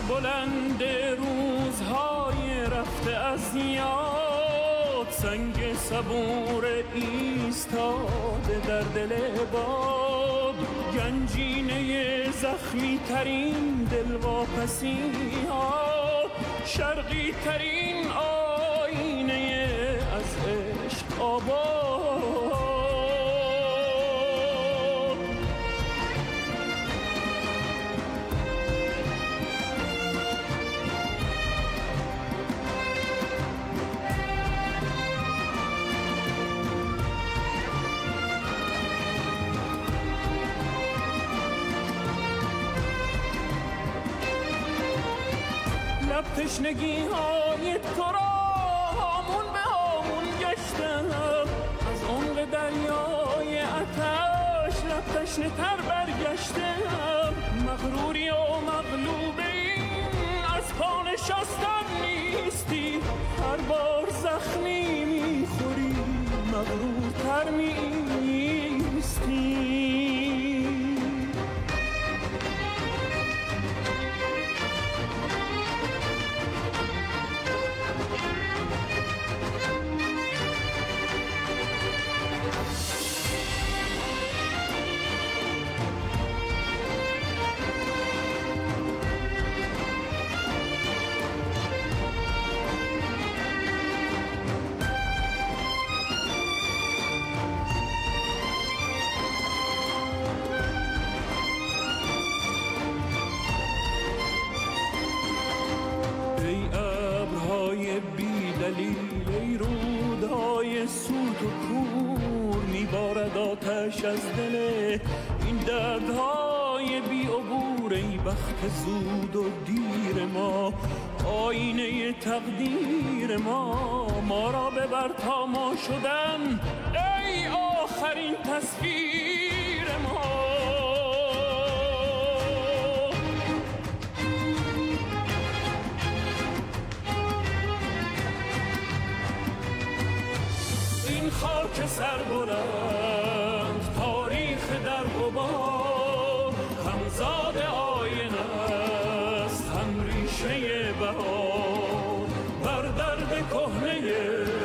بلند روزهای رفته از یاد، سنگ صبور ایستاده در دل باد، گنجینه زخمی ترین دلواپسی ها، شرقی ترین آینه از عشق آباد. لب تشنگی های تو را هامون به هامون گشتم، از عمق دریای آتش لب تشنه تر برگشتم، مغروری و مغلوبی از پا نشستن نیستی، هر بار زخمی میخوری مغرورتر نیستی. بی دلیل ای رودهای سوت و کور، میبارد آتش از دل این دردهای بی عبور، ای بخت زود و دیر ما، آینه تقدیر ما را ببر تا ما شدن ای آخرین تصویر ما. خاک سربلند تاریخ در غبار، همزاد آینه است هم ریشه بهار، بر درد کهنه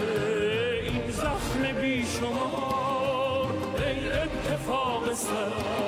این زخم بیشمار، ای اتفاق سر